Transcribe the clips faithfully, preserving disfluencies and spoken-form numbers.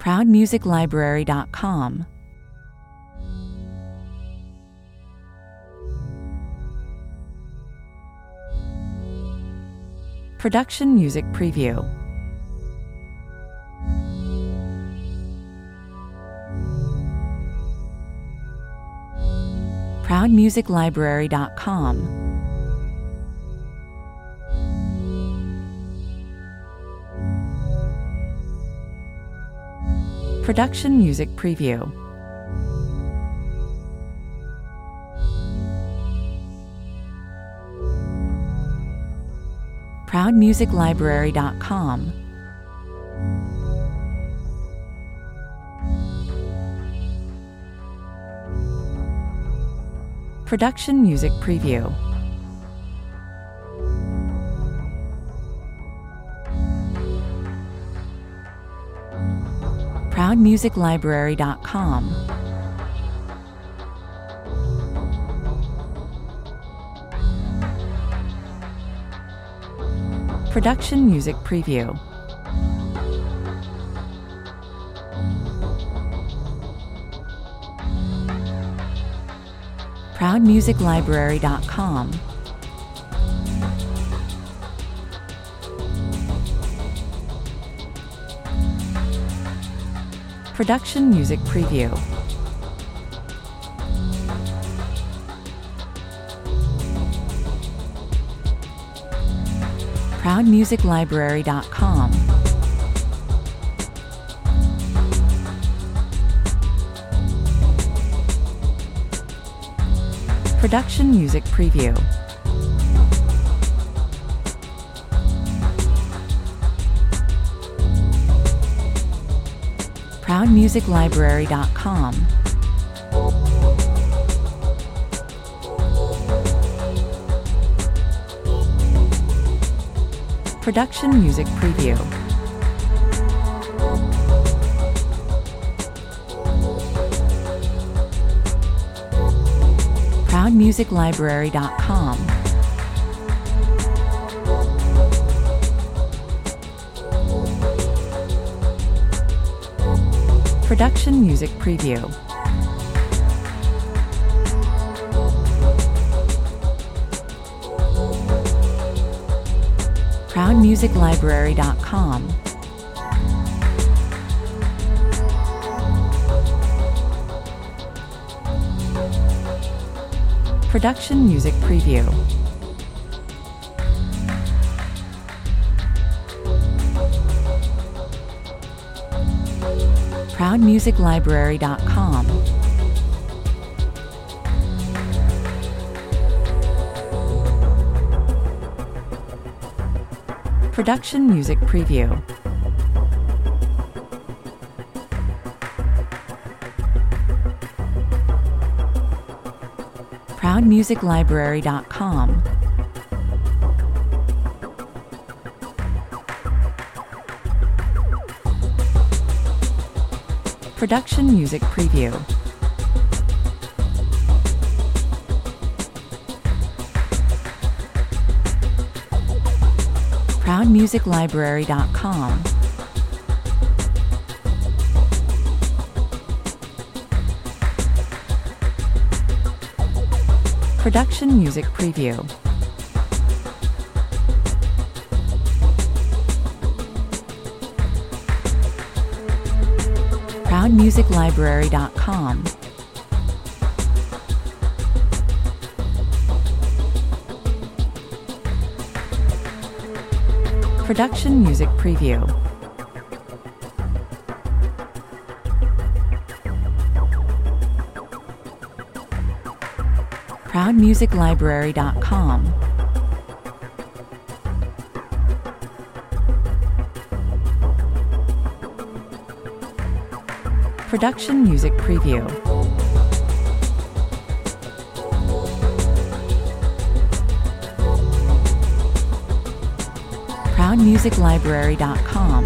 proud music library dot com, Production Music Preview, proud music library dot com, Production Music Preview, proud music library dot com, Production Music Preview, proud music library dot com, Production Music Preview, proud music library dot com, Production Music Preview, proud music library dot com, Production Music Preview, proud music library dot com, Production Music Preview, proud music library dot com, Production Music Preview, proud music library dot com, Production Music Preview, proud music library dot com, Production Music Preview, proud music library dot com, Production Music Preview, proud music library dot com, Production Music Preview, proud music library dot com, Production Music Preview, proud music library dot com, Production Music Preview, proud music library dot com,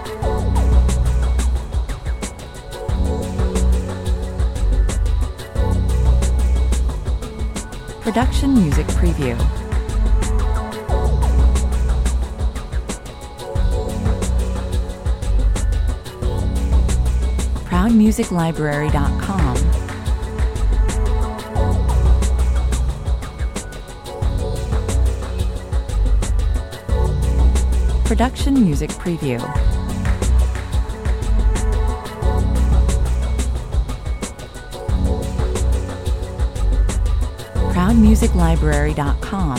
Production Music Preview, proud music library dot com, Production Music Preview, proud music library dot com,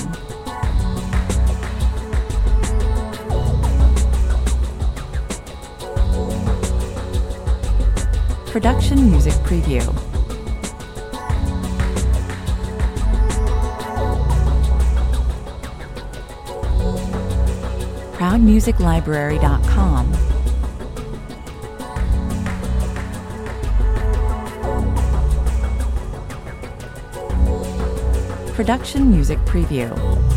Production Music Preview, proud music library dot com, Production Music Preview.